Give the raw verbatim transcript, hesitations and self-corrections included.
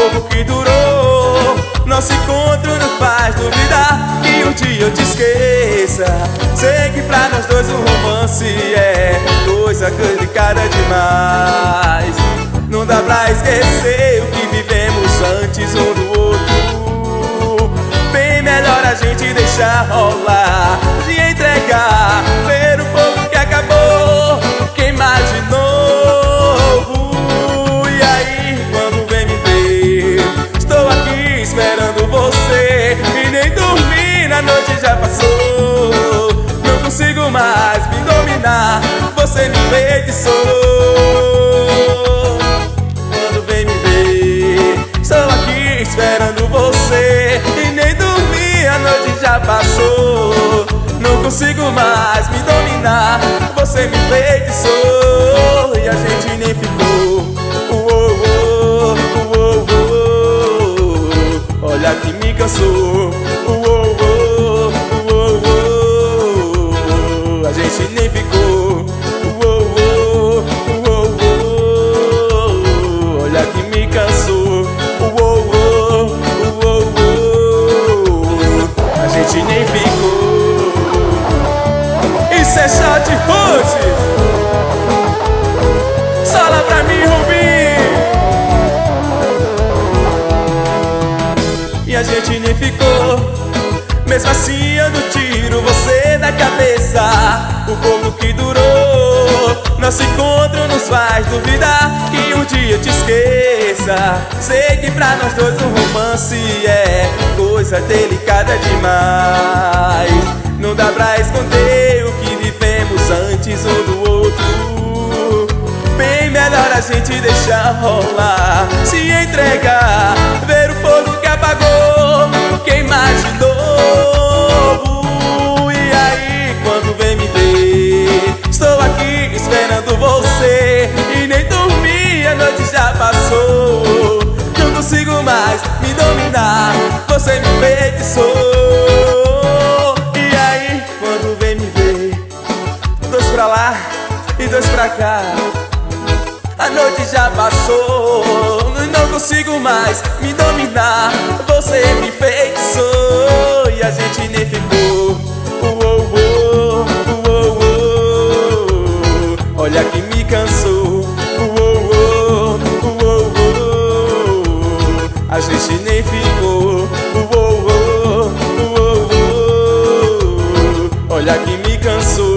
pouco que durou, nosso encontro nos faz duvidar que um dia eu te esqueça. Sei que pra nós dois um romance é coisa complicada demais. Não dá pra esquecer o que vivemos antes um do outro. Bem melhor a gente deixar rolar, se entregar, ver o fogo que acabou, queimar de novo. E aí, quando vem me ver, estou aqui esperando você, e nem dormir na noite já passou. Não consigo mais me dominar, você me enfeitiçou. Quando vem me ver, estou aqui esperando você, e nem dormir a noite já passou. Não consigo mais me dominar, você me enfeitiçou. E a gente nem ficou. Uou, uou, uou, uou. Olha que me cansou. Uou, uou, uou, uou. A gente nem ficou. Uou, uou, uou, uou. Olha que me cansou. Uou, uou, uou, uou. A gente nem ficou. Isso é shot Ruth. Sola pra mim, Rubinho. E a gente nem ficou. Mesmo assim eu não tiro você da cabeça. O pouco que durou, nosso encontro nos faz duvidar que um dia eu te esqueça. Sei que pra nós dois um romance é coisa delicada demais. Não dá pra esconder o que vivemos antes um do outro. Bem melhor a gente deixar rolar, se entregar, ver o fogo que apagou, queimar de novo. E aí, quando vem me ver, estou aqui esperando você, e nem dormir, a noite já passou. Não consigo mais me dominar, você me enfeitiçou. Dois pra lá e dois pra cá, a noite já passou. Não consigo mais me dominar, você me enfeitiçou. E a gente nem ficou. Uou, uou, uou, uou. Olha que me cansou. Uou, uou, uou, uou. A gente nem ficou. Uou, uou, uou, uou. Olha que me cansou.